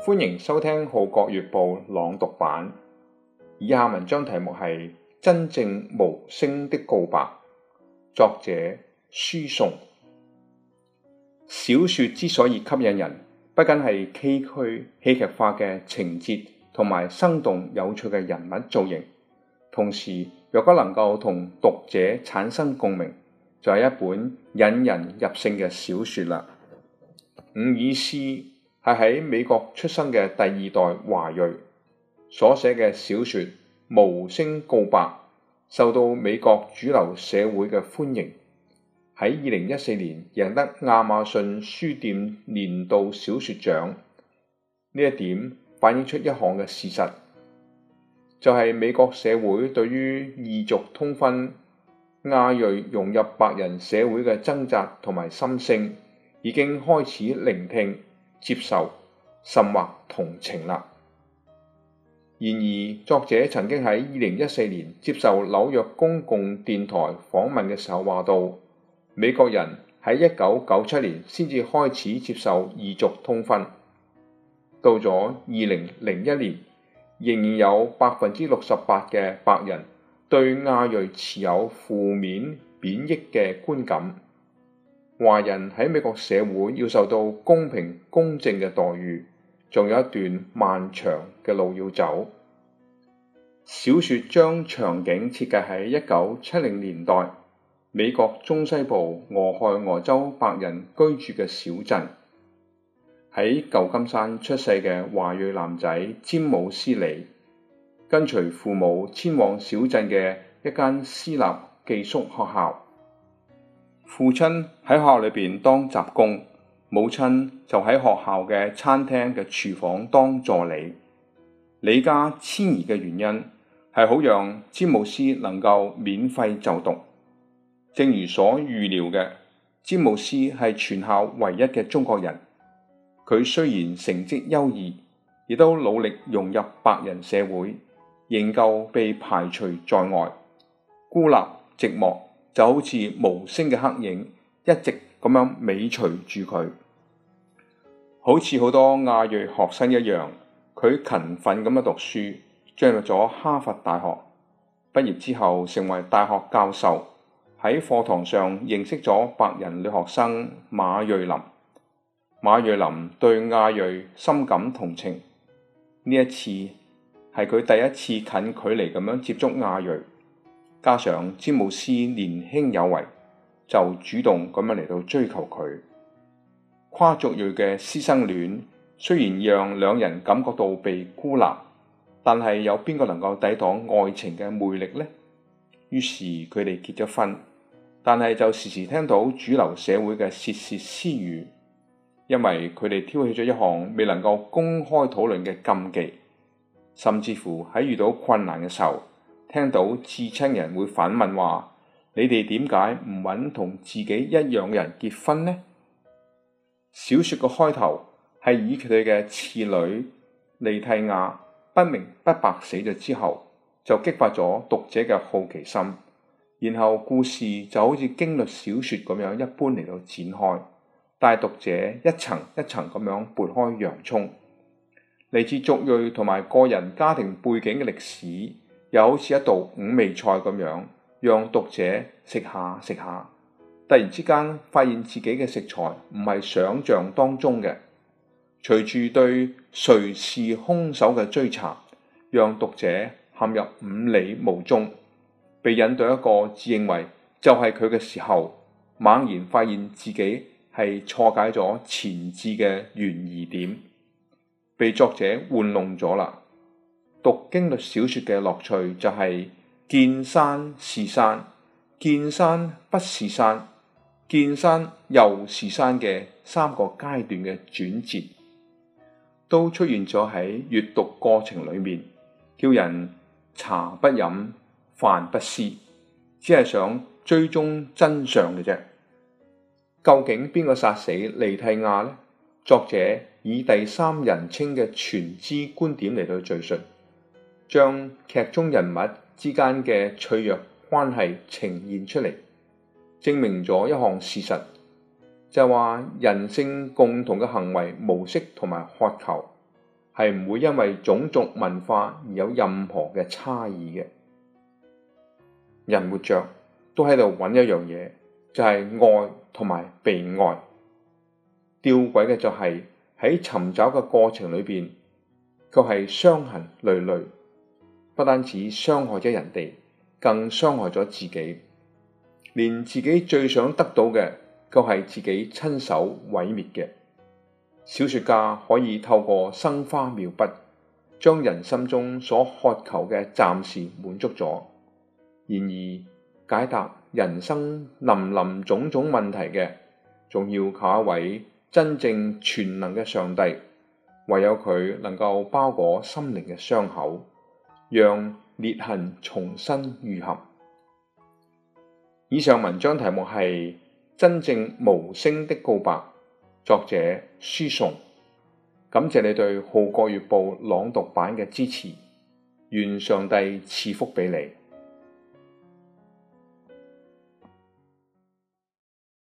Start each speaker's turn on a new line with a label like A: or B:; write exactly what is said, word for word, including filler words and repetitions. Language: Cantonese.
A: 歡迎收聽《號角月報》朗讀版。以下文章題目係真正無聲的告白，作者書頌。小說之所以吸引人，不僅係崎嶇戲劇化嘅情節同埋生動有趣嘅人物造型，同時若果能夠同讀者產生共鳴，就係一本引人入勝嘅小說啦。伍爾斯係喺美國出生嘅第二代華裔，所寫嘅小說《無聲告白》受到美國主流社會嘅歡迎，喺二零一四年贏得亞馬遜書店年度小說獎。呢一點反映出一項嘅事實，就係、是、美國社會對於異族通婚、亞裔融入白人社會嘅掙扎同埋心聲，已經開始聆聽、接受，甚或同情啦。然而，作者曾經喺二零一四年接受紐約公共電台訪問嘅時候話到，美國人喺一九九七年先至開始接受異族通婚，到咗二零零一年，仍然有百分之六十八嘅白人對亞裔持有負面貶抑嘅觀感。華人喺美國社會要受到公平公正嘅待遇，仲有一段漫長嘅路要走。小說將場景設計喺一九七零年代，美國中西部俄亥俄州白人居住嘅小鎮。喺舊金山出世嘅華裔男仔詹姆斯里，跟隨父母遷往小鎮嘅一間私立寄宿學校。父親喺學校裏邊當雜工，母親就喺學校嘅餐廳嘅廚房當助理。離家遷移嘅原因係好讓詹姆斯能夠免費就讀。正如所預料嘅，詹姆斯係全校唯一嘅中國人。佢雖然成績優異，亦都努力融入白人社會，仍舊被排除在外，孤立寂寞，就好似無聲嘅黑影，一直咁樣尾隨住佢。好似好多亞裔學生一樣，佢勤奮咁樣讀書，進入咗哈佛大學。畢業之後成為大學教授，喺課堂上認識咗白人女學生馬瑞琳。馬瑞琳對亞裔深感同情。呢一次係佢第一次近距離咁樣接觸亞裔。加上詹姆斯年輕有為，就主動咁樣嚟到追求佢。跨族裔嘅師生戀雖然讓兩人感覺到被孤立，但係有邊個能夠抵擋愛情嘅魅力呢？於是佢哋結咗婚，但係就時時聽到主流社會嘅竊竊私語，因為佢哋挑起咗一項未能夠公開討論嘅禁忌，甚至乎喺遇到困難嘅時候，聽到至親人會反問話：你哋點解唔揾同自己一樣嘅人結婚呢？小說嘅開頭係以佢哋嘅次女莉蒂亞不明不白死咗之後，就激發咗讀者嘅好奇心，然後故事就好似驚慄小說咁樣一般嚟到展開，帶讀者一層一層咁樣撥開洋蔥，嚟自族裔同埋個人家庭背景嘅歷史，又好似一道五味菜咁樣，讓讀者食下食下，突然之間發現自己嘅食材唔係想象當中嘅。隨住對誰是兇手嘅追查，讓讀者陷入五里霧中，被引到一個自認為就係佢嘅時候，猛然發現自己係錯解咗前置嘅懸疑點，被作者玩弄咗啦。讀驚慄小說嘅樂趣就係見山是山，見山不是山，見山又是山嘅三個階段嘅轉折，都出現咗喺閱讀過程裏面，叫人茶不飲飯不思，只係想追蹤真相嘅啫。究竟邊個殺死莉蒂亞呢？作者以第三人稱嘅全知觀點嚟到敘述，將劇中人物之間嘅脆弱關係呈現出嚟，證明咗一項事實，就係話人性共同嘅行為模式同埋渴求， 係唔會因為種族文化而有任何嘅差異嘅。人活着都喺度揾一樣嘢，就係愛同埋被愛。吊詭嘅就係喺尋找嘅過程裏邊，卻係傷痕累累，不單止傷害咗人哋，更傷害咗自己。連自己最想得到嘅，卻係自己親手毀滅嘅。小說家可以透過生花妙筆，將人心中所渴求嘅暫時滿足咗。然而解答人生林林種種問題嘅，仲要靠一位真正全能嘅上帝。唯有佢能夠包裹心靈嘅傷口，讓裂痕重新愈合。以上文章題目係真正無聲的告白，作者書頌。感謝你對《號角月報》朗讀版嘅支持，願上帝賜福俾你。